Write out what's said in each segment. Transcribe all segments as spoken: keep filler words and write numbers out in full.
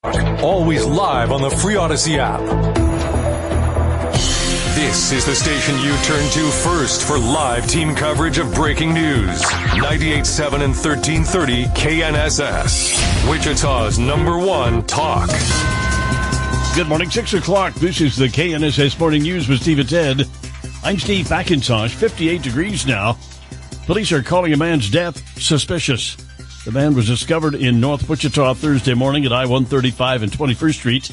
Always live on the free Odyssey app. This is the station you turn to first for live team coverage of breaking news. ninety-eight point seven and thirteen thirty K N S S. Wichita's number one talk. Good morning, six o'clock. This is the K N S S Morning News with Steve and Ted. I'm Steve McIntosh, fifty-eight degrees now. Police are calling a man's death suspicious. The man was discovered in North Wichita Thursday morning at I one thirty-five and twenty-first Street.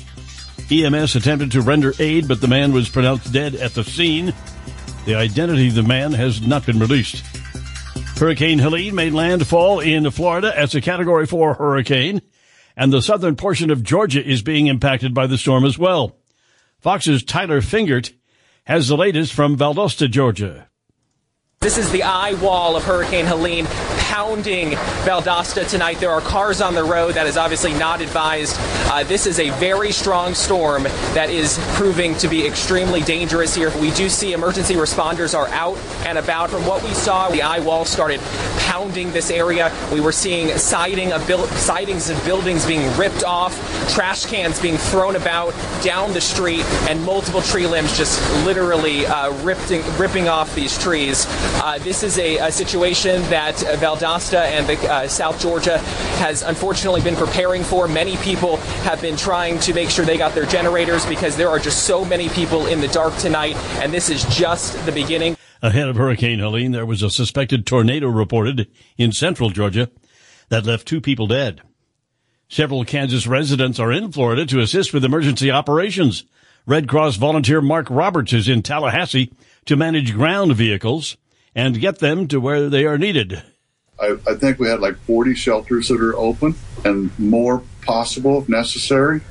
E M S attempted to render aid, but the man was pronounced dead at the scene. The identity of the man has not been released. Hurricane Helene made landfall in Florida as a Category four hurricane, and the southern portion of Georgia is being impacted by the storm as well. Fox's Tyler Fingert has the latest from Valdosta, Georgia. This is the eye wall of Hurricane Helene pounding Valdosta tonight. There are cars on the road. That is obviously not advised. Uh, this is a very strong storm that is proving to be extremely dangerous here. We do see emergency responders are out and about. From what we saw, the eye wall started pounding this area. We were seeing siding of build, sidings of buildings being ripped off, trash cans being thrown about down the street, and multiple tree limbs just literally uh, ripping, ripping off these trees. Uh, this is a, a situation that uh, Valdosta and the, uh, South Georgia has unfortunately been preparing for. Many people have been trying to make sure they got their generators because there are just so many people in the dark tonight, and this is just the beginning. Ahead of Hurricane Helene, there was a suspected tornado reported in central Georgia that left two people dead. Several Kansas residents are in Florida to assist with emergency operations. Red Cross volunteer Mark Roberts is in Tallahassee to manage ground vehicles and get them to where they are needed. I, I think we had like forty shelters that are open and more possible if necessary.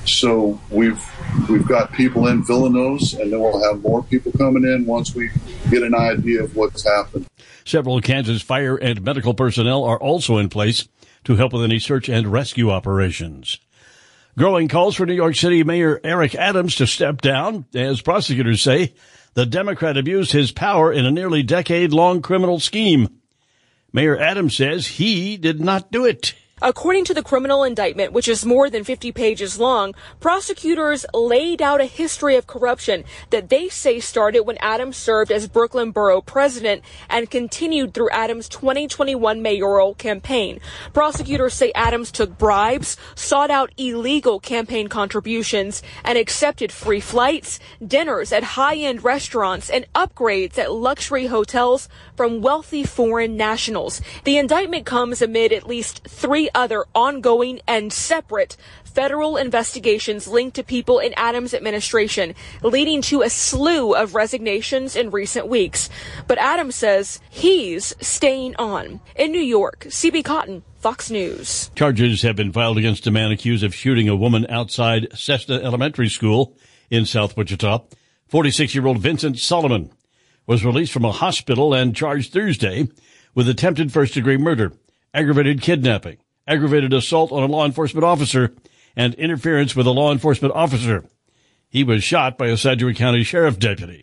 So we've we've got people in filling those, and then we'll have more people coming in once we get an idea of what's happened. Several Kansas fire and medical personnel are also in place to help with any search and rescue operations. Growing calls for New York City Mayor Eric Adams to step down, as prosecutors say the Democrat abused his power in a nearly decade-long criminal scheme. Mayor Adams says he did not do it. According to the criminal indictment, which is more than fifty pages long, prosecutors laid out a history of corruption that they say started when Adams served as Brooklyn Borough president and continued through Adams' twenty twenty-one mayoral campaign. Prosecutors say Adams took bribes, sought out illegal campaign contributions, and accepted free flights, dinners at high-end restaurants, and upgrades at luxury hotels from wealthy foreign nationals. The indictment comes amid at least three other ongoing and separate federal investigations linked to people in Adams' administration, leading to a slew of resignations in recent weeks. But Adams says he's staying on. In New York, C B Cotton, Fox News. Charges have been filed against a man accused of shooting a woman outside Cessna Elementary School in South Wichita. forty-six-year-old Vincent Solomon was released from a hospital and charged Thursday with attempted first-degree murder, aggravated kidnapping, aggravated assault on a law enforcement officer, and interference with a law enforcement officer. He was shot by a Sedgwick County Sheriff deputy.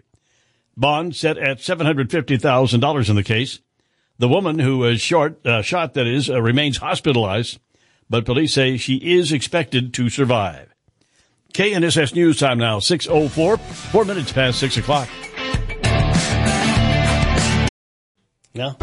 Bond set at seven hundred fifty thousand dollars in the case. The woman who was short, uh, shot, that is, uh, remains hospitalized, but police say she is expected to survive. K N S S News time now, six oh four, four minutes past six o'clock. Now,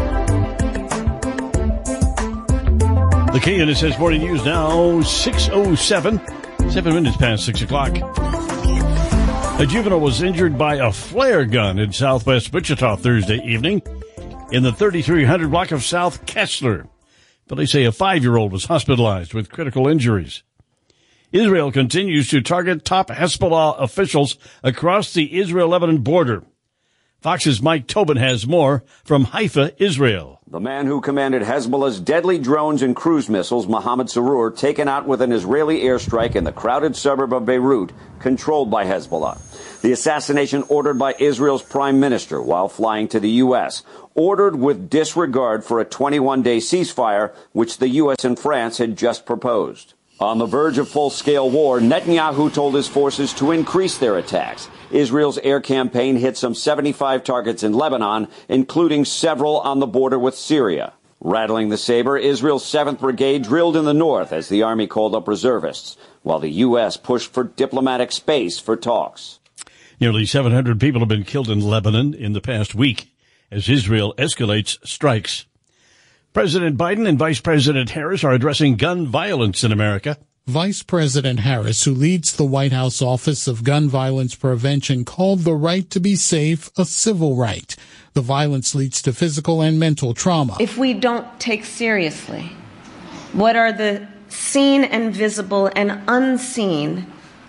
the K N S S Morning News now, six oh seven, seven minutes past six o'clock. A juvenile was injured by a flare gun in southwest Wichita Thursday evening in the thirty-three hundred block of South Kessler. Police say a five-year-old was hospitalized with critical injuries. Israel continues to target top Hezbollah officials across the Israel-Lebanon border. Fox's Mike Tobin has more from Haifa, Israel. The man who commanded Hezbollah's deadly drones and cruise missiles, Mohammed Sarur, taken out with an Israeli airstrike in the crowded suburb of Beirut, controlled by Hezbollah. The assassination ordered by Israel's prime minister while flying to the U S, ordered with disregard for a twenty-one day ceasefire, which the U S and France had just proposed. On the verge of full-scale war, Netanyahu told his forces to increase their attacks. Israel's air campaign hit some seventy-five targets in Lebanon, including several on the border with Syria. Rattling the saber, Israel's seventh Brigade drilled in the north as the Army called up reservists, while the U S pushed for diplomatic space for talks. Nearly seven hundred people have been killed in Lebanon in the past week as Israel escalates strikes. President Biden and Vice President Harris are addressing gun violence in America. Vice President Harris, who leads the White House Office of Gun Violence Prevention, called the right to be safe a civil right. The violence leads to physical and mental trauma. If we don't take seriously what are the seen and visible and unseen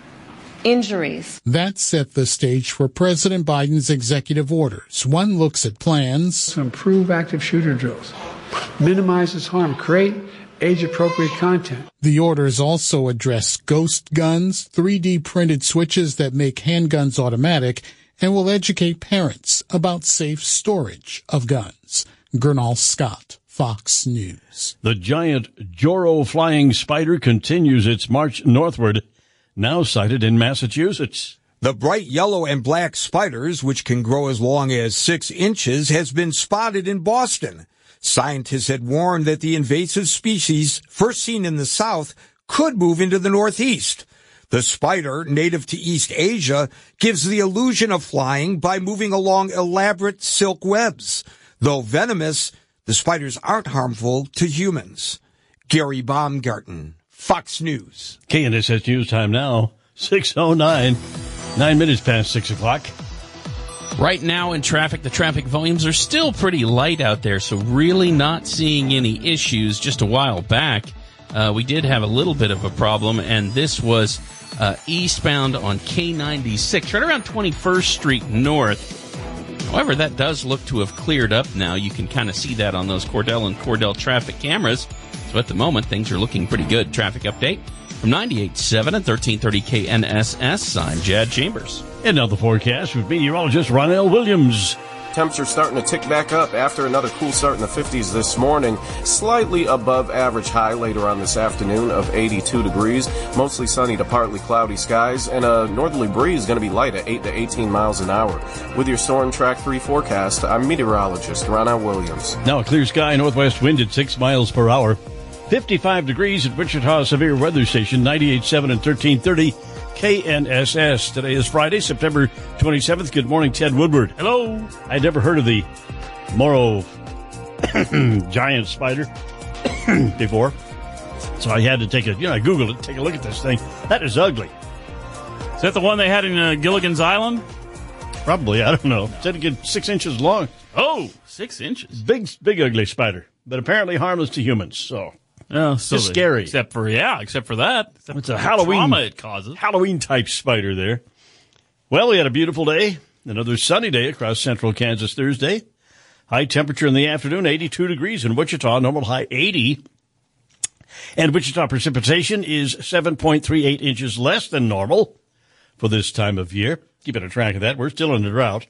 injuries. That set the stage for President Biden's executive orders. One looks at plans to improve active shooter drills, minimizes harm, create age-appropriate content. The orders also address ghost guns, three D printed switches that make handguns automatic, and will educate parents about safe storage of guns. Gernal Scott, Fox News. The giant Joro flying spider continues its march northward, now sighted in Massachusetts. The bright yellow and black spiders, which can grow as long as six inches, has been spotted in Boston. Scientists had warned that the invasive species, first seen in the south, could move into the northeast. The spider, native to East Asia, gives the illusion of flying by moving along elaborate silk webs. Though venomous, the spiders aren't harmful to humans. Gary Baumgarten, Fox News. K N S S News time now, six oh nine, nine minutes past six o'clock. Right now in traffic, the traffic volumes are still pretty light out there, so really not seeing any issues. Just a while back, uh, we did have a little bit of a problem, and this was uh, eastbound on K ninety-six, right around twenty-first Street North. However, that does look to have cleared up now. You can kind of see that on those Cordell and Cordell traffic cameras. So at the moment, things are looking pretty good. Traffic update from ninety-eight point seven and thirteen thirty K N S S. I'm Jad Chambers. And now the forecast with meteorologist Ronell Williams. Temperatures starting to tick back up after another cool start in the fifties this morning. Slightly above average high later on this afternoon of eighty-two degrees. Mostly sunny to partly cloudy skies. And a northerly breeze going to be light at eight to eighteen miles an hour. With your Storm Track three forecast, I'm meteorologist Ronell Williams. Now a clear sky, northwest wind at six miles per hour. fifty-five degrees at Wichita Severe Weather Station, ninety-eight point seven and thirteen thirty K N S S. Today is Friday, September twenty-seventh. Good morning, Ted Woodward. Hello. I'd never heard of the Moro giant spider before, so I had to take a, you know, I Googled it, take a look at this thing. That is ugly. Is that the one they had in uh, Gilligan's Island? Probably, I don't know. It said it gets six inches long. Oh, six inches. Big, big ugly spider, but apparently harmless to humans, so... Oh, so it's scary. Except for, yeah, except for that. Except it's a for Halloween trauma it causes. Halloween-type spider there. Well, we had a beautiful day. Another sunny day across central Kansas Thursday. High temperature in the afternoon, eighty-two degrees in Wichita. Normal high eighty. And Wichita precipitation is seven point three eight inches less than normal for this time of year. Keeping a track of that. We're still in the drought.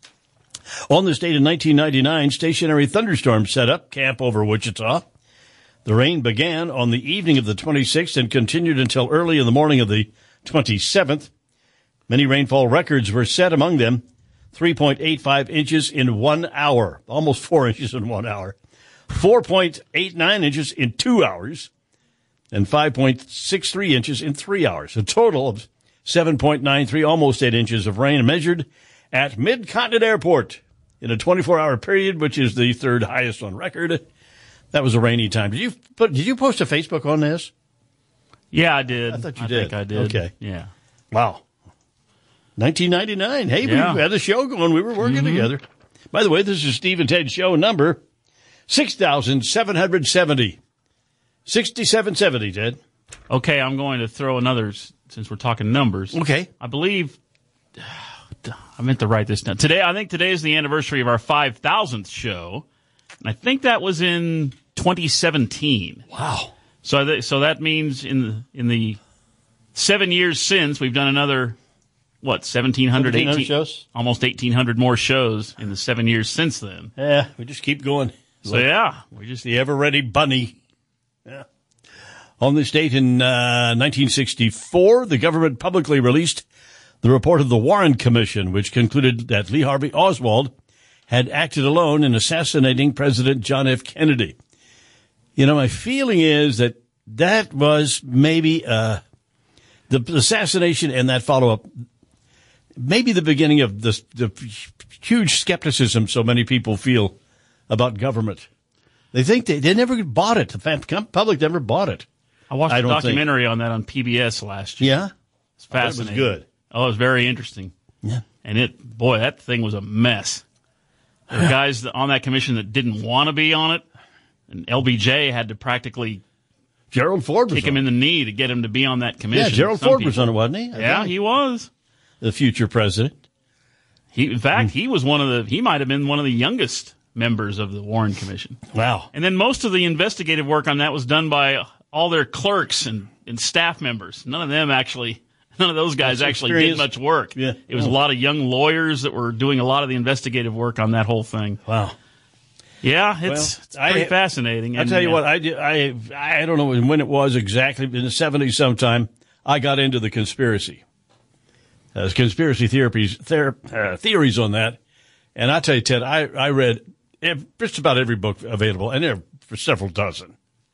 On this date in nineteen ninety-nine, stationary thunderstorms set up camp over Wichita. The rain began on the evening of the twenty-sixth and continued until early in the morning of the twenty-seventh. Many rainfall records were set, among them three point eight five inches in one hour, almost four inches in one hour, four point eight nine inches in two hours, and five point six three inches in three hours. A total of seven point nine three, almost eight inches of rain measured at Mid-Continent Airport in a twenty-four hour period, which is the third highest on record. That was a rainy time. Did you put, did you post to Facebook on this? Yeah, I did. I thought you I did. think I did. Okay. Yeah. Wow. nineteen ninety-nine. Hey, yeah. we had a show going. We were working mm-hmm. together. By the way, this is Steve and Ted's show number six thousand seven hundred seventy. sixty-seven seventy, Ted. Okay, I'm going to throw another, since we're talking numbers. Okay. I believe, I meant to write this down. Today, I think today is the anniversary of our five thousandth show. And I think that was in twenty seventeen. Wow. So th- so that means in the, in the seven years since, we've done another, what, seventeen hundred, eighteen shows? Almost eighteen hundred more shows in the seven years since then. Yeah, we just keep going. So, like, yeah. we just the ever-ready bunny. Yeah. On this date in uh, nineteen sixty-four, the government publicly released the report of the Warren Commission, which concluded that Lee Harvey Oswald had acted alone in assassinating President John F. Kennedy. You know, my feeling is that that was maybe uh, the assassination and that follow-up, maybe the beginning of the, the huge skepticism so many people feel about government. They think they, they never bought it. The public never bought it. I watched I a don't documentary think. on that on P B S last year. Yeah? It's fascinating. Oh, it was good. Oh, it was very interesting. Yeah. And it, boy, that thing was a mess. There were Yeah. guys that, on that commission that didn't want to be on it, and L B J had to practically Gerald Ford was kick him on. in the knee to get him to be on that commission. Yeah, Gerald Some Ford people- was on it, wasn't he? I Yeah, think. he was. The future president. He, in fact, he was one of the. He might have been one of the youngest members of the Warren Commission. Wow. And then most of the investigative work on that was done by all their clerks and, and staff members. None of them actually. None of those guys That's actually experience. did much work. Yeah. It was Oh. a lot of young lawyers that were doing a lot of the investigative work on that whole thing. Wow. Yeah, it's, Well, it's pretty I- fascinating. I'll And, tell you uh, what, I, did, I, I don't know when it was exactly, in the seventies sometime, I got into the conspiracy. There's conspiracy theories, ther, uh, theories on that. And I tell you, Ted, I, I read ev- just about every book available, and there for several dozen.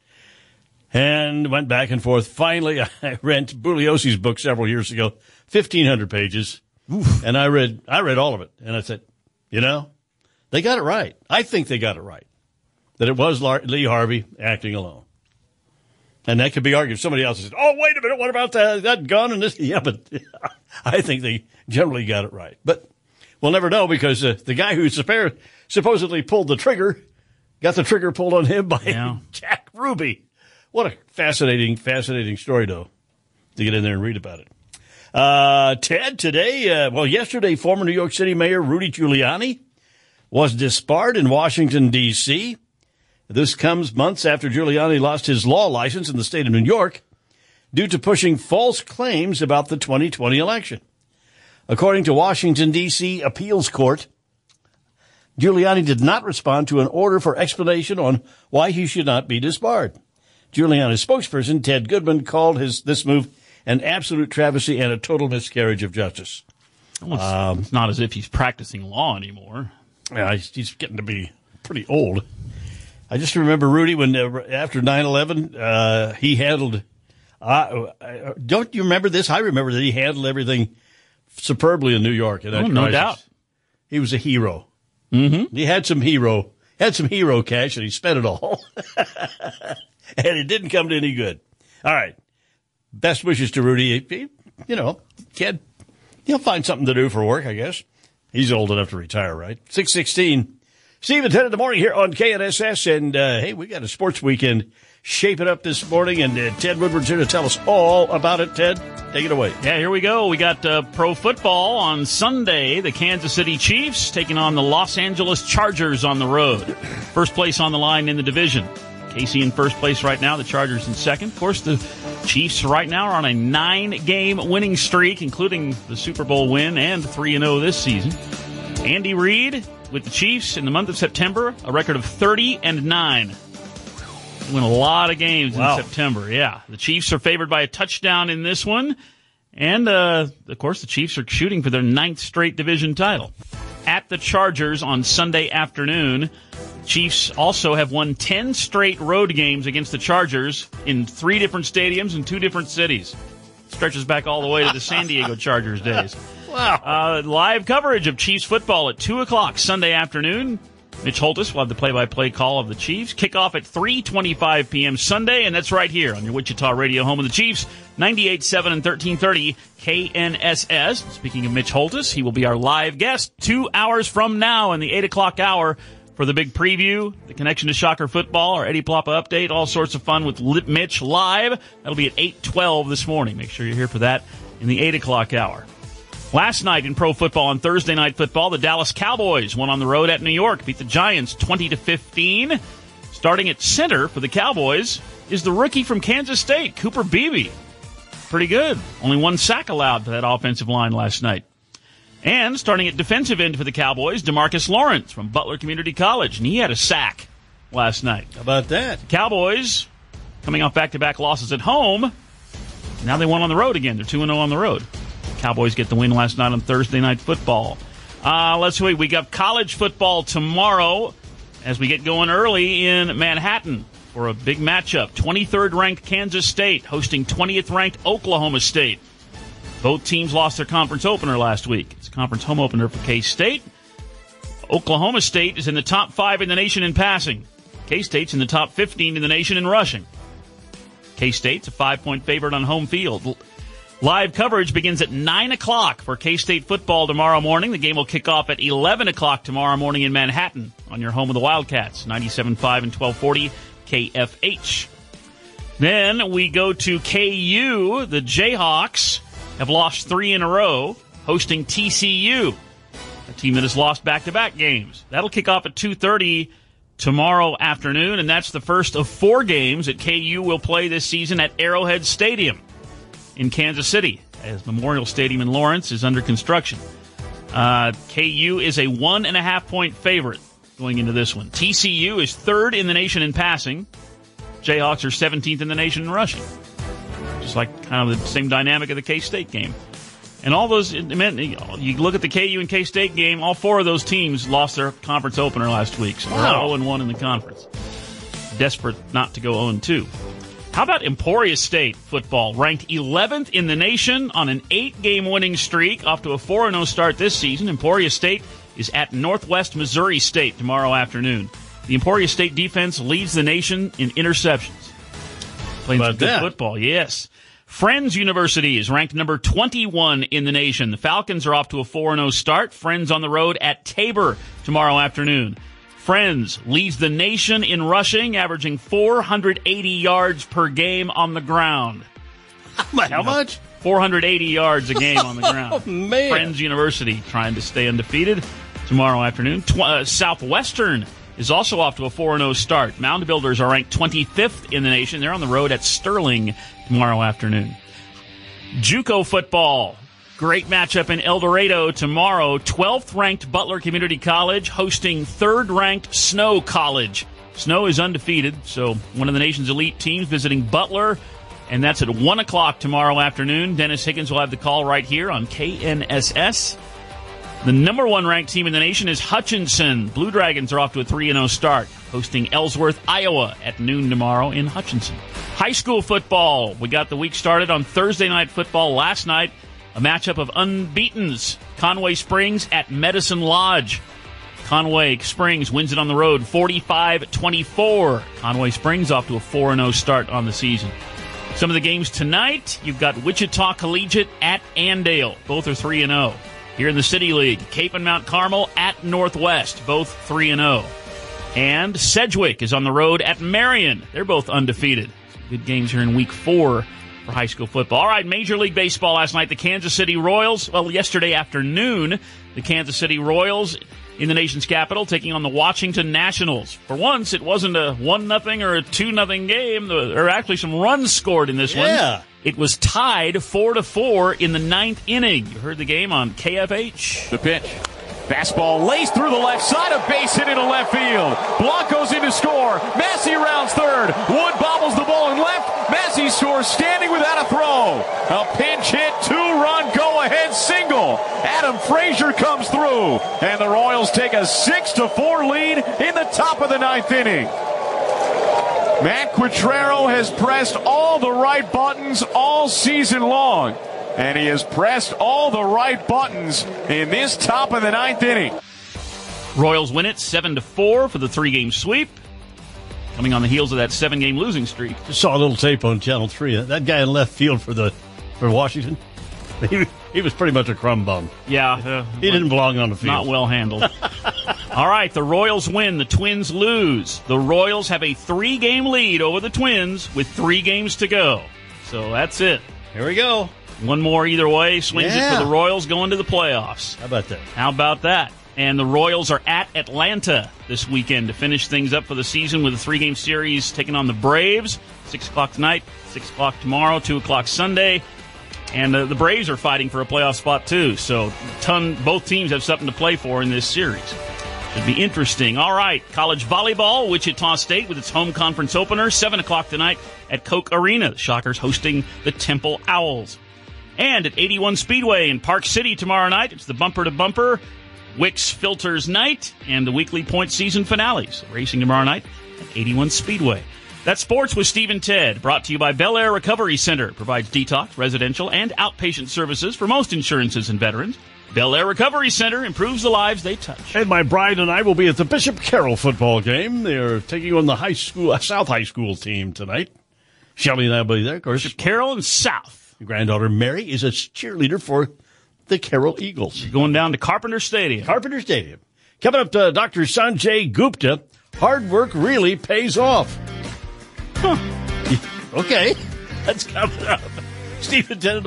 And went back and forth. Finally, I read Bugliosi's book several years ago, fifteen hundred pages. Oof. And I read, I read all of it. And I said, you know, they got it right. I think they got it right. That it was Lar- Lee Harvey acting alone. And that could be argued. Somebody else says, oh, wait a minute, what about that, that gun and this? Yeah, but I think they generally got it right. But we'll never know because uh, the guy who suppo- supposedly pulled the trigger got the trigger pulled on him by Yeah. Jack Ruby. What a fascinating, fascinating story, though, to get in there and read about it. Uh, Ted, today, uh, well, yesterday, former New York City Mayor Rudy Giuliani was disbarred in Washington, D C This comes months after Giuliani lost his law license in the state of New York due to pushing false claims about the twenty twenty election. According to Washington, D C appeals court, Giuliani did not respond to an order for explanation on why he should not be disbarred. Giuliani's spokesperson, Ted Goodman, called his this move an absolute travesty and a total miscarriage of justice. Well, it's, Um, it's not as if he's practicing law anymore. Yeah, he's, he's getting to be pretty old. I just remember Rudy when uh, after nine eleven, uh, he handled. Uh, uh, don't you remember this? I remember that he handled everything superbly in New York. In that Oh, no crisis. doubt. He was a hero. Mm-hmm. He had some hero, had some hero cash, and he spent it all, and it didn't come to any good. All right, best wishes to Rudy. He, you know, kid, he'll find something to do for work, I guess. He's old enough to retire, right? six sixteen. Steve and Ted in the morning here on K N S S. And, uh, hey, we got a sports weekend shaping up this morning. And uh, Ted Woodward's here to tell us all about it. Ted, take it away. Yeah, here we go. We got uh, pro football on Sunday. The Kansas City Chiefs taking on the Los Angeles Chargers on the road. First place on the line in the division. K C in first place right now. The Chargers in second. Of course, the Chiefs right now are on a nine-game winning streak, including the Super Bowl win and three and oh this season. Andy Reid with the Chiefs in the month of September, a record of thirty and nine. Win a lot of games Wow. in September. Yeah, the Chiefs are favored by a touchdown in this one. And, uh, of course, the Chiefs are shooting for their ninth straight division title. At the Chargers on Sunday afternoon, Chiefs also have won ten straight road games against the Chargers in three different stadiums in two different cities. Stretches back all the way to the San Diego Chargers days. Wow. Uh, live coverage of Chiefs football at two o'clock Sunday afternoon. Mitch Holtis will have the play-by-play call of the Chiefs. Kickoff at three twenty-five p.m. Sunday, and that's right here on your Wichita radio home of the Chiefs, ninety-eight point seven and thirteen thirty K N S S. Speaking of Mitch Holtis, he will be our live guest two hours from now in the eight o'clock hour for the big preview, the Connection to Shocker football, our Eddie Ploppa update, all sorts of fun with Mitch live. That'll be at eight twelve this morning. Make sure you're here for that in the eight o'clock hour. Last night in pro football on Thursday Night Football, the Dallas Cowboys won on the road at New York, beat the Giants twenty to fifteen. Starting at center for the Cowboys is the rookie from Kansas State, Cooper Beebe. Pretty good. Only one sack allowed to that offensive line last night. And starting at defensive end for the Cowboys, DeMarcus Lawrence from Butler Community College, and he had a sack last night. How about that? Cowboys coming off back-to-back losses at home. Now they won on the road again. They're two and oh on the road. Cowboys get the win last night on Thursday Night Football. Uh, let's see. We got college football tomorrow as we get going early in Manhattan. for a big matchup. twenty-third ranked Kansas State hosting twentieth ranked Oklahoma State. Both teams lost their conference opener last week. It's a conference home opener for K-State. Oklahoma State is in the top five in the nation in passing. K-State's in the top fifteen in the nation in rushing. K-State's a five-point favorite on home field. Live coverage begins at nine o'clock for K-State football tomorrow morning. The game will kick off at eleven o'clock tomorrow morning in Manhattan on your home of the Wildcats, ninety-seven point five and twelve forty K F H. Then we go to K U. The Jayhawks have lost three in a row, hosting T C U, a team that has lost back-to-back games. That'll kick off at two thirty tomorrow afternoon, and that's the first of four games that K U will play this season at Arrowhead Stadium in Kansas City, as Memorial Stadium in Lawrence is under construction. Uh, K U is a one and a half point favorite going into this one. T C U is third in the nation in passing. Jayhawks are seventeenth in the nation in rushing. Just like kind of the same dynamic of the K-State game. And all those, you look at the K U and K-State game, all four of those teams lost their conference opener last week. So they're oh and one in the conference. Desperate not to go oh and two. How about Emporia State football, ranked eleventh in the nation on an eight-game winning streak, off to a four and oh start this season. Emporia State is at Northwest Missouri State tomorrow afternoon. The Emporia State defense leads the nation in interceptions. Playing some good football, yes. Friends University is ranked number twenty-one in the nation. The Falcons are off to a four and oh start. Friends on the road at Tabor tomorrow afternoon. Friends leads the nation in rushing, averaging four hundred eighty yards per game on the ground. How much? four hundred eighty yards a game on the ground. Oh, man. Friends University trying to stay undefeated tomorrow afternoon. Tw- uh, Southwestern is also off to a four and oh start. Mound Builders are ranked twenty-fifth in the nation. They're on the road at Sterling tomorrow afternoon. JUCO football. Great matchup in El Dorado tomorrow. twelfth ranked Butler Community College hosting third ranked Snow College. Snow is undefeated, so one of the nation's elite teams visiting Butler, and that's at one o'clock tomorrow afternoon. Dennis Higgins will have the call right here on K N S S. The number one ranked team in the nation is Hutchinson. Blue Dragons are off to a three and oh start, hosting Ellsworth, Iowa at noon tomorrow in Hutchinson. High school football. We got the week started on Thursday Night Football last night. A matchup of unbeatens. Conway Springs at Medicine Lodge. Conway Springs wins it on the road forty-five twenty-four. Conway Springs off to a four and oh start on the season. Some of the games tonight, you've got Wichita Collegiate at Andale. Both are three and oh. Here in the City League, Cape and Mount Carmel at Northwest. Both three and oh. And Sedgwick is on the road at Marion. They're both undefeated. Some good games here in week four for high school football. All right, Major League Baseball last night. The Kansas City Royals, well, yesterday afternoon, the Kansas City Royals in the nation's capital taking on the Washington Nationals. For once, it wasn't a one nothing or a two nothing game. There are actually some runs scored in this yeah. one. It was tied four to four in the ninth inning. You heard the game on K F H. The pitch. Fastball laced through the left side, a base hit into left field. Blanco's in to score. Massey rounds third. Wood bobbles the ball in left. Massey scores standing without a throw. A pinch hit, two-run go-ahead single. Adam Frazier comes through, and the Royals take a six to four lead in the top of the ninth inning. Matt Quatrero has pressed all the right buttons all season long. And he has pressed all the right buttons in this top of the ninth inning. Royals win it seven to four for the three-game sweep, coming on the heels of that seven-game losing streak. Just saw a little tape on Channel three. That guy in left field for the for Washington, he, he was pretty much a crumb bum. Yeah. Uh, he didn't belong on the field. Not well handled. All right, the Royals win. The Twins lose. The Royals have a three-game lead over the Twins with three games to go. So that's it. Here we go. One more either way swings yeah. it for the Royals going to the playoffs. How about that? How about that? And the Royals are at Atlanta this weekend to finish things up for the season with a three-game series taking on the Braves. six o'clock tonight, six o'clock tomorrow, two o'clock Sunday. And uh, the Braves are fighting for a playoff spot too. So ton, both teams have something to play for in this series. Should be interesting. All right, college volleyball, Wichita State with its home conference opener, seven o'clock tonight at Koch Arena. The Shockers hosting the Temple Owls. And at eighty-one Speedway in Park City tomorrow night, it's the bumper-to-bumper Wix Filters night and the weekly point season finales. Racing tomorrow night at eighty-one Speedway. That's Sports with Steve and Ted, brought to you by Bel Air Recovery Center. Provides detox, residential, and outpatient services for most insurances and veterans. Bel Air Recovery Center improves the lives they touch. And my bride and I will be at the Bishop Carroll football game. They're taking on the high school, uh, South High School team tonight. Shelly and I will be there, of course. Bishop Carroll and South. Your granddaughter Mary is a cheerleader for the Carroll Eagles. Going down to Carpenter Stadium. Carpenter Stadium. Coming up to Doctor Sanjay Gupta. Hard work really pays off. Huh. Okay. That's coming up. Stephen Ted.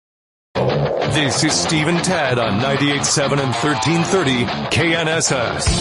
This is Steve and Ted on ninety-eight point seven and thirteen thirty K N S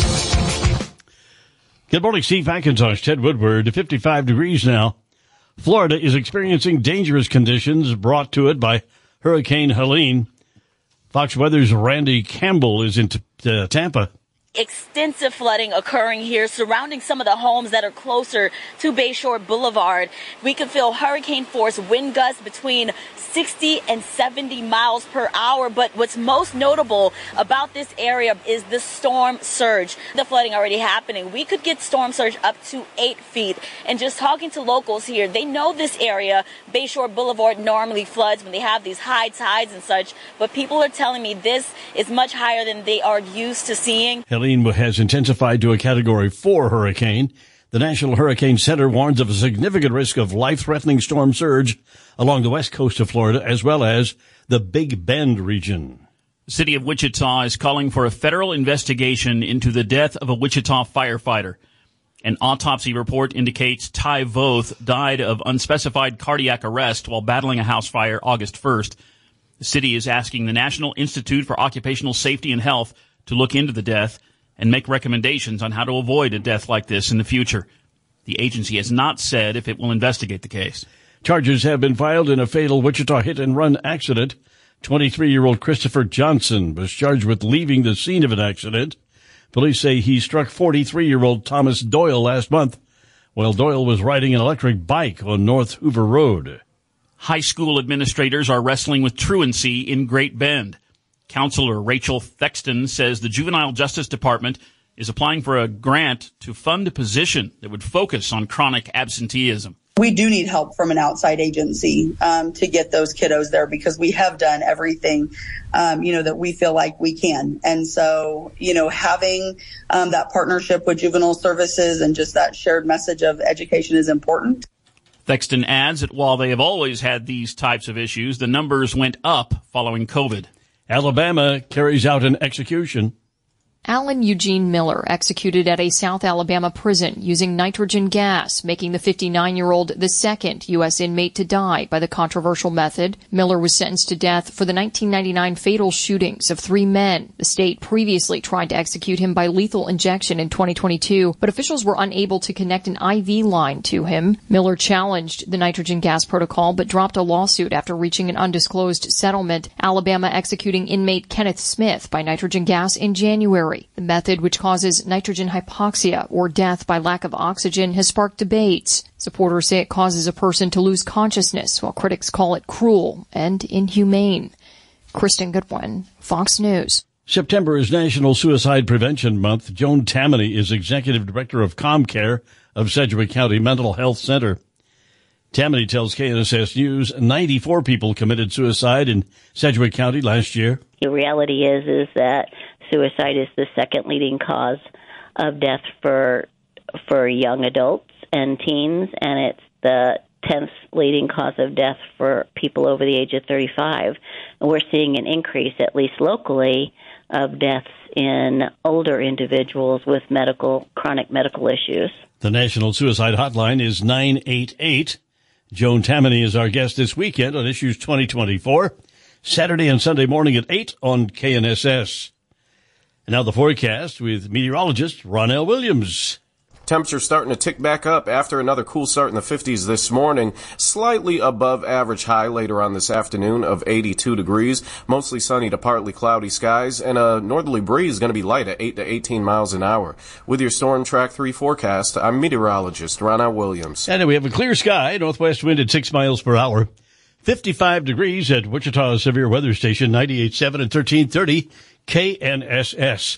S. Good morning, Steve McIntosh, Ted Woodward. fifty-five degrees now. Florida is experiencing dangerous conditions brought to it by Hurricane Helene. Fox Weather's Randy Campbell is in t- uh, Tampa. Extensive flooding occurring here surrounding some of the homes that are closer to Bayshore Boulevard. We can feel hurricane force wind gusts between sixty and seventy miles per hour. But what's most notable about this area is the storm surge. The flooding already happening. We could get storm surge up to eight feet. And just talking to locals here, they know this area, Bayshore Boulevard, normally floods when they have these high tides and such. But people are telling me this is much higher than they are used to seeing. Helene has intensified to a Category four hurricane. The National Hurricane Center warns of a significant risk of life-threatening storm surge along the west coast of Florida, as well as the Big Bend region. The city of Wichita is calling for a federal investigation into the death of a Wichita firefighter. An autopsy report indicates Ty Voth died of unspecified cardiac arrest while battling a house fire August first. The city is asking the National Institute for Occupational Safety and Health to look into the death and make recommendations on how to avoid a death like this in the future. The agency has not said if it will investigate the case. Charges have been filed in a fatal Wichita hit-and-run accident. twenty-three-year-old Christopher Johnson was charged with leaving the scene of an accident. Police say he struck forty-three-year-old Thomas Doyle last month while Doyle was riding an electric bike on North Hoover Road. High school administrators are wrestling with truancy in Great Bend. Counselor Rachel Thexton says the Juvenile Justice Department is applying for a grant to fund a position that would focus on chronic absenteeism. We do need help from an outside agency um, to get those kiddos there because we have done everything, um, you know, that we feel like we can. And so, you know, having um, that partnership with juvenile services and just that shared message of education is important. Thexton adds that while they have always had these types of issues, the numbers went up following COVID. Alabama carries out an execution. Alan Eugene Miller executed at a South Alabama prison using nitrogen gas, making the fifty-nine-year-old the second U S inmate to die by the controversial method. Miller was sentenced to death for the nineteen ninety-nine fatal shootings of three men. The state previously tried to execute him by lethal injection in twenty twenty-two, but officials were unable to connect an I V line to him. Miller challenged the nitrogen gas protocol, but dropped a lawsuit after reaching an undisclosed settlement. Alabama executing inmate Kenneth Smith by nitrogen gas in January. The method, which causes nitrogen hypoxia or death by lack of oxygen, has sparked debates. Supporters say it causes a person to lose consciousness, while critics call it cruel and inhumane. Kristen Goodwin, Fox News. September is National Suicide Prevention Month. Joan Tammany is Executive Director of ComCare of Sedgwick County Mental Health Center. Tammany tells K N S S News ninety-four people committed suicide in Sedgwick County last year. The reality is, is that suicide is the second leading cause of death for for young adults and teens, and it's the tenth leading cause of death for people over the age of thirty-five. And we're seeing an increase, at least locally, of deaths in older individuals with medical chronic medical issues. The National Suicide Hotline is nine eight eight. Joan Tammany is our guest this weekend on Issues twenty twenty-four, Saturday and Sunday morning at eight on K N S S. And now the forecast with meteorologist Ronell Williams. Temperatures starting to tick back up after another cool start in the fifties this morning. Slightly above average high later on this afternoon of eighty-two degrees. Mostly sunny to partly cloudy skies, and a northerly breeze going to be light at eight to eighteen miles an hour. With your Storm Track three forecast, I'm meteorologist Ronald Williams. And we have a clear sky, northwest wind at six miles per hour. fifty-five degrees at Wichita Severe Weather Station, ninety-eight point seven and thirteen thirty K N S S.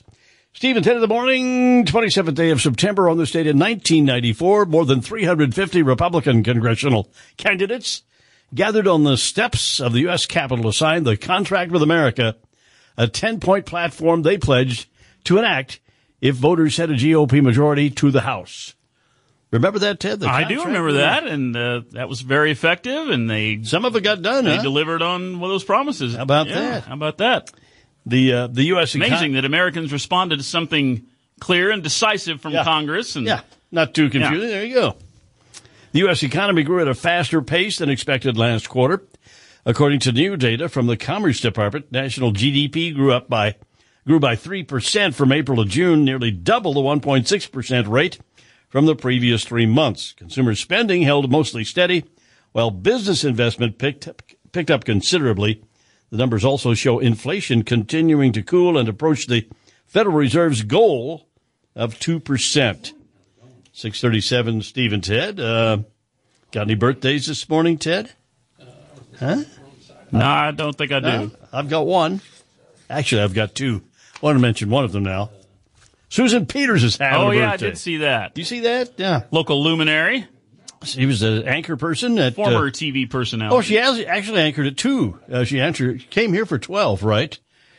Stephen, ten in the morning, twenty-seventh day of September on this date in nineteen ninety-four. More than three hundred fifty Republican congressional candidates gathered on the steps of the U S Capitol to sign the Contract with America, a ten-point platform they pledged to enact if voters had a G O P majority to the House. Remember that, Ted? The I do remember that, and uh, that was very effective, and they some of it got done. They huh? delivered on those promises. How about yeah, that? How about that? The uh, the U S Amazing econ- that Americans responded to something clear and decisive from yeah. Congress. And yeah, not too confusing. Yeah. There you go. The U S economy grew at a faster pace than expected last quarter. According to new data from the Commerce Department, national G D P grew up by grew by three percent from April to June, nearly double the one point six percent rate from the previous three months. Consumer spending held mostly steady, while business investment picked up, picked up considerably. The numbers also show inflation continuing to cool and approach the Federal Reserve's goal of two percent. six thirty-seven, Steve and Ted. Uh, got any birthdays this morning, Ted? Huh? No, I don't think I do. No? I've got one. Actually, I've got two. I want to mention one of them now. Susan Peters is having oh, a birthday. Oh, yeah, I did see that. You see that? Yeah. Local luminary. She was an anchor person at former uh, T V personality. Oh, she has actually anchored it too. Uh, she answered, came here for twelve, right?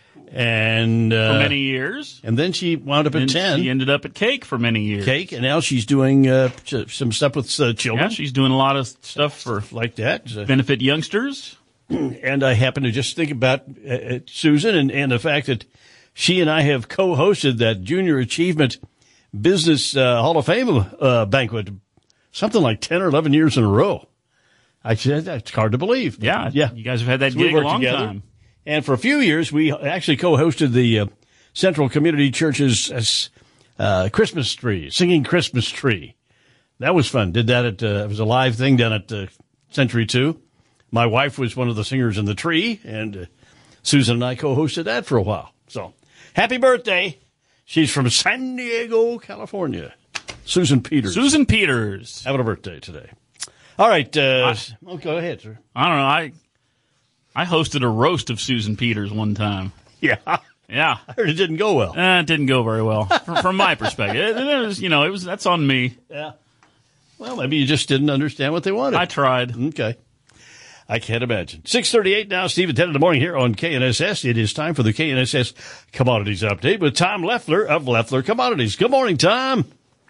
And uh, for many years, and then she wound up at and ten. She ended up at Cake for many years. Cake, and now she's doing uh, some stuff with uh, children. Yeah, she's doing a lot of stuff for like that, benefit youngsters. And I happen to just think about uh, Susan and, and the fact that she and I have co-hosted that Junior Achievement Business uh, Hall of Fame uh, banquet. Something like ten or eleven years in a row. I said that's hard to believe. Yeah, yeah. You guys have had that so gig we a long together. time. And for a few years, we actually co-hosted the uh, Central Community Church's uh, Christmas tree, singing Christmas tree. That was fun. Did that at uh, it was a live thing down at uh, Century Two. My wife was one of the singers in the tree, and uh, Susan and I co-hosted that for a while. So happy birthday! She's from San Diego, California. Susan Peters. Susan Peters. Having a birthday today. All right. Uh, I, oh, go ahead, sir. I don't know. I I hosted a roast of Susan Peters one time. Yeah. Yeah. I heard it didn't go well. Uh, it didn't go very well from, from my perspective. It, it was, you know, it was that's on me. Yeah. Well, maybe you just didn't understand what they wanted. I tried. Okay. I can't imagine. six thirty-eight now, Stephen, ten in the morning here on K N S S. It is time for the K N S S Commodities Update with Tom Leffler of Leffler Commodities. Good morning, Tom.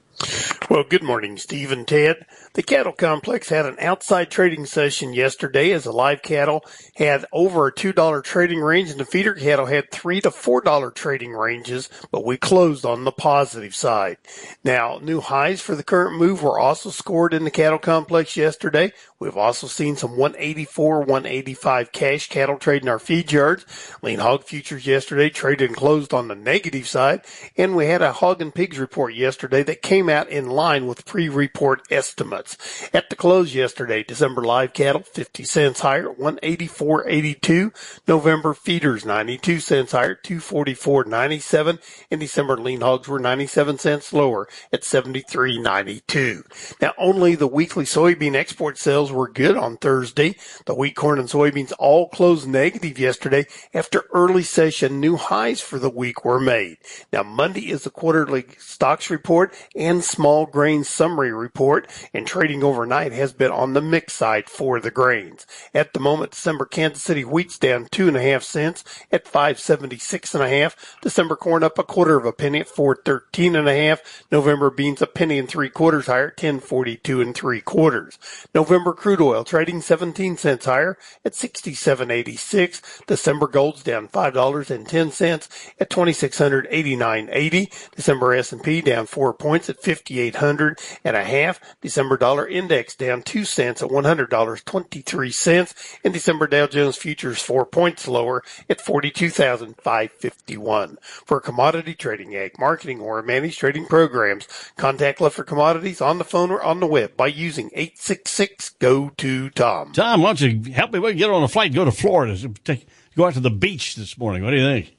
Well, good morning, Steve and Ted. The cattle complex had an outside trading session yesterday as the live cattle had over a two dollar trading range and the feeder cattle had three to four dollar trading ranges, but we closed on the positive side. Now, new highs for the current move were also scored in the cattle complex yesterday. We've also seen some one eighty-four, one eighty-five cash cattle trade in our feed yards. Lean hog futures yesterday traded and closed on the negative side, and we had a hog and pigs report yesterday that came out in line with pre-report estimates. At the close yesterday, December live cattle fifty cents higher, one eighty-four eighty-two. November feeders ninety-two cents higher, two forty-four ninety-seven. And December lean hogs were ninety-seven cents lower at seventy-three ninety-two. Now, only the weekly soybean export sales were good on Thursday. The wheat, corn, and soybeans all closed negative yesterday after early session new highs for the week were made. Now, Monday is the quarterly stocks report and small grain summary report, and trading overnight has been on the mixed side for the grains. At the moment, December Kansas City wheat's down two and a half cents at five seventy-six and a half. December corn up a quarter of a penny at four thirteen and a half. November beans a penny and three quarters higher, ten forty-two and three quarters. November crude oil trading seventeen cents higher at sixty-seven eighty-six. December gold's down five dollars and ten cents at twenty-six eighty-nine eighty. December S and P down four points at fifty-eight hundred and a half. December dollar index down two cents at one hundred dollars and twenty-three cents. And December Dow Jones futures four points lower at forty-two thousand five hundred fifty-one. For commodity trading, ag marketing, or managed trading programs, contact Leffler Commodities on the phone or on the web by using eight six six, G O two, Tom. Tom, why don't you help me? We can get on a flight and go to Florida. Take, go out to the beach this morning. What do you think?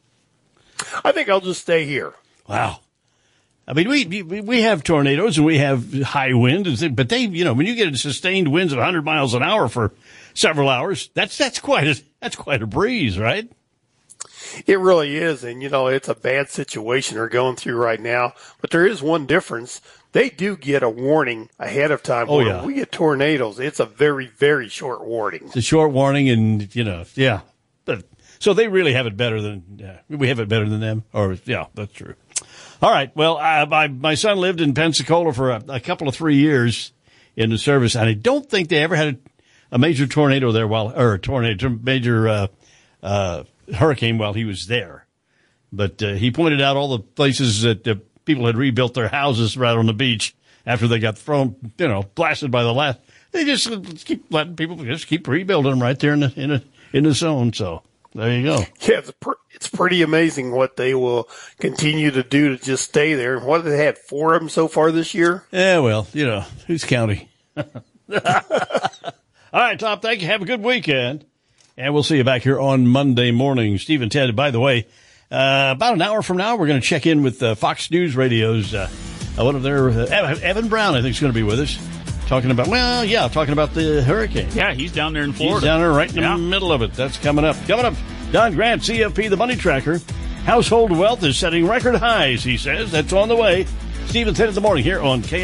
I think I'll just stay here. Wow. I mean, we we have tornadoes and we have high wind, but they, you know, when you get sustained winds of one hundred miles an hour for several hours, that's that's quite a that's quite a breeze, right? It really is. And, you know, it's a bad situation they're going through right now. But there is one difference. They do get a warning ahead of time. Oh, when yeah. we get tornadoes, it's a very, very short warning. It's a short warning, and, you know, yeah. But, so they really have it better than, yeah, we have it better than them. Or, yeah, that's true. All right. Well, I, my, my son lived in Pensacola for a, a couple of three years in the service, and I don't think they ever had a, a major tornado there while, or a tornado, major uh, uh, hurricane while he was there. But uh, he pointed out all the places that uh, people had rebuilt their houses right on the beach after they got thrown, you know, blasted by the last. They just keep letting people just keep rebuilding them right there in the in the in the zone. So there you go. Yeah, it's, pr- it's pretty amazing what they will continue to do to just stay there. What have they had, four of them so far this year? Yeah, well, you know, who's counting? All right, Tom, thank you. Have a good weekend. And we'll see you back here on Monday morning. Steve and Ted, by the way, uh, about an hour from now, we're going to check in with uh, Fox News Radio's, uh, one of their, uh, Evan Brown, I think, is going to be with us. Talking about, well, yeah, talking about the hurricane. Yeah, he's down there in Florida. He's down there right in the yeah. middle of it. That's coming up. Coming up, Don Grant, C F P, the Money Tracker. Household wealth is setting record highs, he says. That's on the way. Steve and Ted in the morning here on K.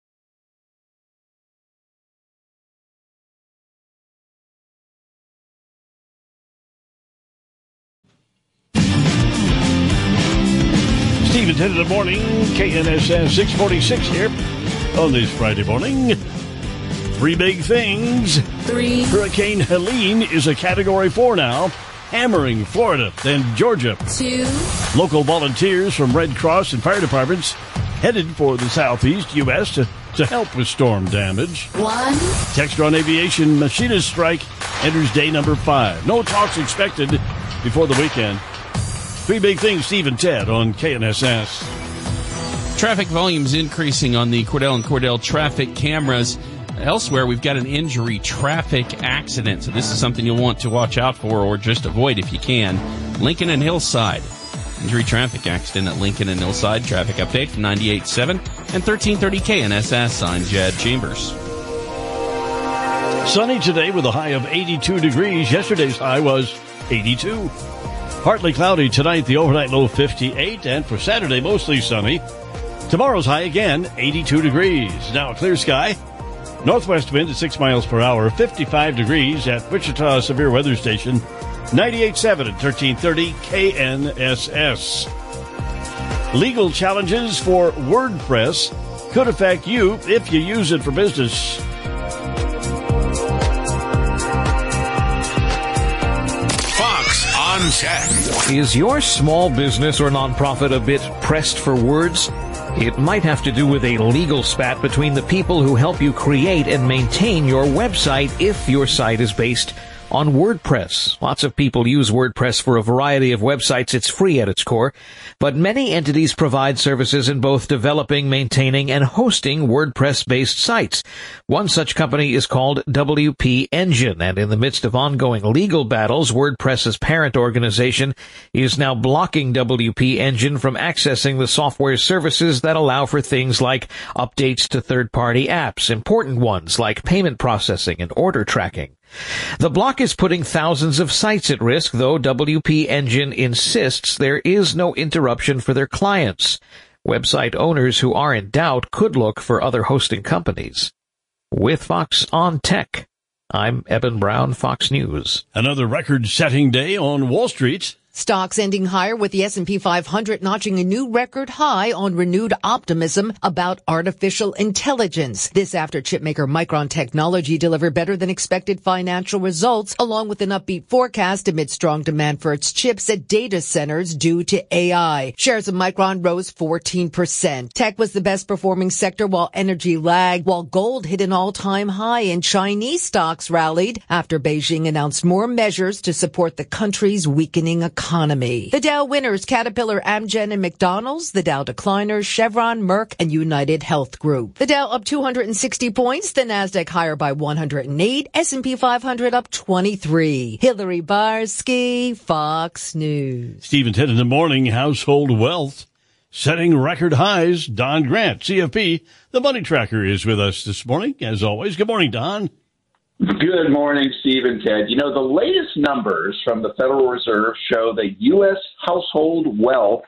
Steve and Ted in the morning, K N S S six forty-six here on this Friday morning. Three big things. Three. Hurricane Helene is a Category four now, hammering Florida and Georgia. Two. Local volunteers from Red Cross and fire departments headed for the southeast U S to, to help with storm damage. One. Textron Aviation machinist strike enters day number five. No talks expected before the weekend. Three big things, Steve and Ted on K N S S. Traffic volumes increasing on the Cordell and Cordell traffic cameras. Elsewhere, we've got an injury traffic accident, so this is something you'll want to watch out for or just avoid if you can. Lincoln and Hillside. Injury traffic accident at Lincoln and Hillside. Traffic update from ninety-eight point seven and thirteen thirty K N S S. I'm Jed Chambers. Sunny today with a high of eighty-two degrees. Yesterday's high was eighty-two. Partly cloudy tonight, the overnight low fifty-eight, and for Saturday, mostly sunny. Tomorrow's high again, eighty-two degrees. Now a clear sky. Northwest wind at six miles per hour, fifty-five degrees at Wichita Severe Weather Station, ninety-eight point seven and thirteen thirty K N S S. Legal challenges for WordPress could affect you if you use it for business. Fox on Tech. Is your small business or nonprofit a bit pressed for words? It might have to do with a legal spat between the people who help you create and maintain your website if your site is based on WordPress. Lots of people use WordPress for a variety of websites. It's free at its core, but many entities provide services in both developing, maintaining, and hosting WordPress-based sites. One such company is called W P Engine, and in the midst of ongoing legal battles, WordPress's parent organization is now blocking W P Engine from accessing the software services that allow for things like updates to third-party apps, important ones like payment processing and order tracking. The block is putting thousands of sites at risk, though W P Engine insists there is no interruption for their clients. Website owners who are in doubt could look for other hosting companies. With Fox on Tech, I'm Eben Brown, Fox News. Another record-setting day on Wall Street. Stocks ending higher with the S and P five hundred notching a new record high on renewed optimism about artificial intelligence. This after chipmaker Micron Technology delivered better than expected financial results, along with an upbeat forecast amid strong demand for its chips at data centers due to A I. Shares of Micron rose fourteen percent. Tech was the best performing sector while energy lagged, while gold hit an all-time high and Chinese stocks rallied after Beijing announced more measures to support the country's weakening economy. Economy. The Dow winners, Caterpillar, Amgen, and McDonald's. The Dow decliners, Chevron, Merck, and United Health Group. The Dow up two hundred sixty points. The Nasdaq higher by one hundred eight. S and P five hundred up twenty-three. Hillary Barsky, Fox News. Steve and Ted in the morning. Household wealth setting record highs. Don Grant, C F P, the Money Tracker, is with us this morning. As always, good morning, Don. Good morning, Steve and Ted. You know, the latest numbers from the Federal Reserve show that U S household wealth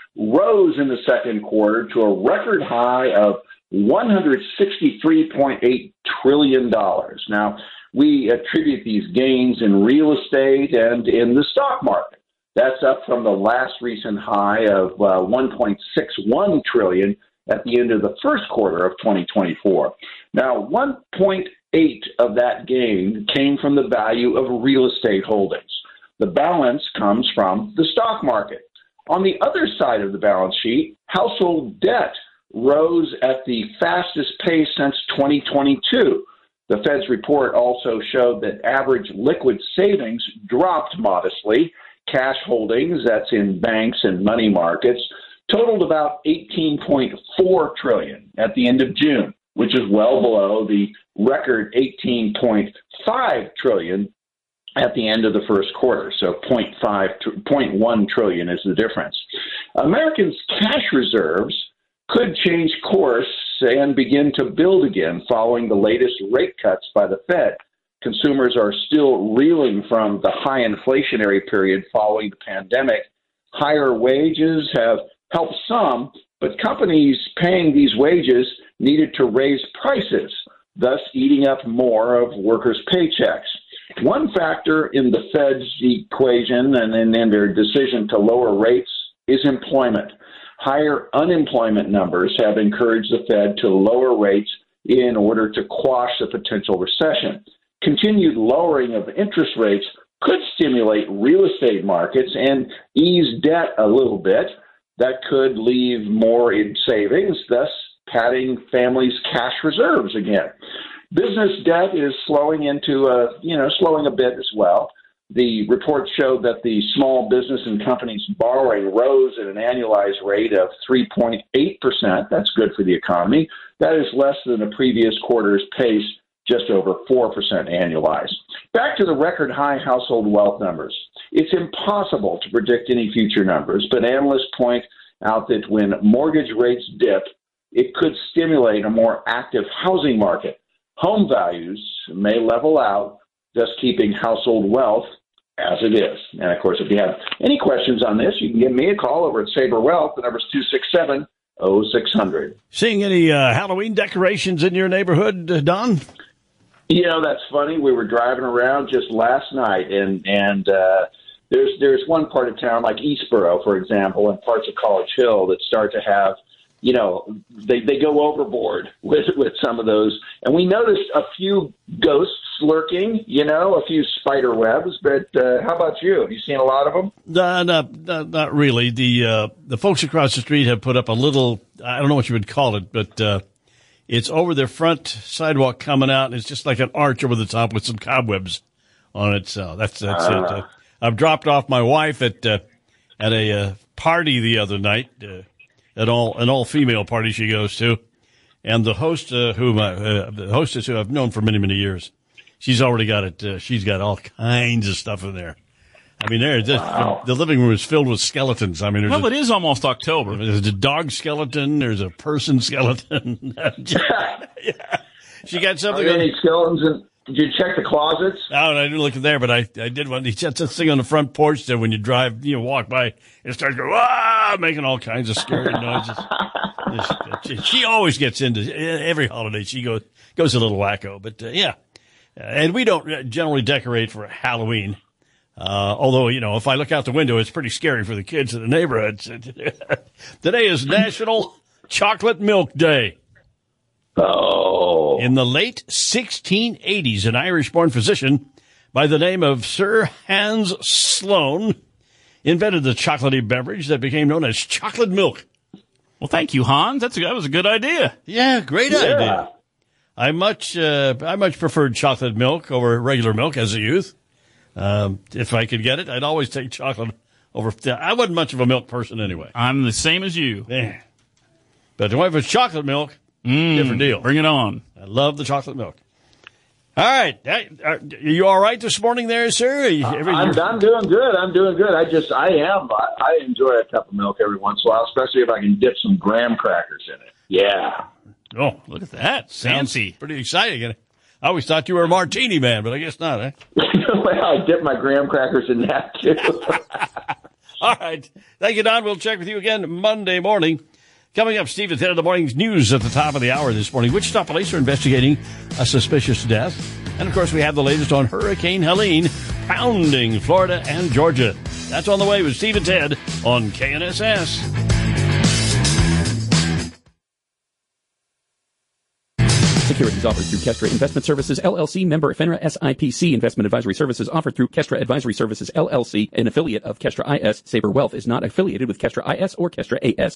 rose in the second quarter to a record high of one hundred sixty-three point eight trillion dollars. Now, we attribute these gains in real estate and in the stock market. That's up from the last recent high of uh, one point six one trillion dollars at the end of the first quarter of twenty twenty-four. Now, one point eight of that gain came from the value of real estate holdings. The balance comes from the stock market. On the other side of the balance sheet, household debt rose at the fastest pace since twenty twenty-two. The Fed's report also showed that average liquid savings dropped modestly. Cash holdings, that's in banks and money markets, totaled about eighteen point four trillion dollars at the end of June, which is well below the record eighteen point five trillion dollars at the end of the first quarter. So zero point five, zero point one trillion dollars is the difference. Americans' cash reserves could change course and begin to build again following the latest rate cuts by the Fed. Consumers are still reeling from the high inflationary period following the pandemic. Higher wages have helped some, but companies paying these wages needed to raise prices, thus eating up more of workers' paychecks. One factor in the Fed's equation and in, in their decision to lower rates is employment. Higher unemployment numbers have encouraged the Fed to lower rates in order to quash the potential recession. Continued lowering of interest rates could stimulate real estate markets and ease debt a little bit. That could leave more in savings, thus padding families' cash reserves again. Business debt is slowing into a, you know, slowing a bit as well. The report showed that the small business and companies borrowing rose at an annualized rate of three point eight percent. That's good for the economy. That is less than the previous quarter's pace, just over four percent annualized. Back to the record high household wealth numbers. It's impossible to predict any future numbers, but analysts point out that when mortgage rates dip, it could stimulate a more active housing market. Home values may level out, thus keeping household wealth as it is. And, of course, if you have any questions on this, you can give me a call over at Sabre Wealth. The number's two six seven, oh six hundred. Seeing any uh, Halloween decorations in your neighborhood, uh, Don? You know, that's funny. We were driving around just last night, and and uh, there's there's one part of town, like Eastboro, for example, and parts of College Hill that start to have, you know, they, they go overboard with with some of those. And we noticed a few ghosts lurking, you know, a few spider webs. But uh, how about you? Have you seen a lot of them? Uh, no, no, not really. The uh, the folks across the street have put up a little, I don't know what you would call it, but uh, it's over their front sidewalk coming out, and it's just like an arch over the top with some cobwebs on it. So that's that's uh. it. Uh, I've dropped off my wife at uh, at a uh, party the other night. Uh, An all an all female party she goes to, and the host, uh, whom I, uh, the hostess who I've known for many many years, she's already got it. Uh, she's got all kinds of stuff in there. I mean, there just wow. the, the living room is filled with skeletons. I mean, there's well, a, it is almost October. There's a dog skeleton. There's a person skeleton. yeah. She got something. Are there any skeletons in? Did you check the closets? Oh, I didn't look in there, but I, I did one. He sets this thing on the front porch that when you drive, you know, walk by, it starts going, ah, making all kinds of scary noises. she, she always gets into every holiday. She goes goes a little wacko, but uh, yeah. And we don't generally decorate for Halloween. Uh, although, you know, if I look out the window, it's pretty scary for the kids in the neighborhoods. Today is National Chocolate Milk Day. Oh. In the late sixteen eighties, an Irish-born physician by the name of Sir Hans Sloane invented the chocolatey beverage that became known as chocolate milk. Well, thank you, Hans. That's a, that was a good idea. Yeah, great yeah. idea. I much uh, I much preferred chocolate milk over regular milk as a youth. Um, if I could get it, I'd always take chocolate over. I wasn't much of a milk person anyway. I'm the same as you. Yeah. But if it's chocolate milk, Mm, different deal. Bring it on. I love the chocolate milk. All right. Are you all right this morning there, sir? You, every, I'm, I'm doing good. I'm doing good. I just, I am. I, I enjoy a cup of milk every once in a while, especially if I can dip some graham crackers in it. Yeah. Oh, look at that. Fancy. Sounds pretty exciting. I always thought you were a martini man, but I guess not, eh? Well, I dip my graham crackers in that, too. All right. Thank you, Don. We'll check with you again Monday morning. Coming up, Steve, at the end of the morning's news at the top of the hour this morning. Wichita police are investigating a suspicious death. And, of course, we have the latest on Hurricane Helene pounding Florida and Georgia. That's on the way with Steve and Ted on K N S S. Securities offered through Kestra Investment Services, L L C, member FINRA S I P C. Investment advisory services offered through Kestra Advisory Services, L L C, an affiliate of Kestra I S. Saber Wealth is not affiliated with Kestra I S or Kestra A S.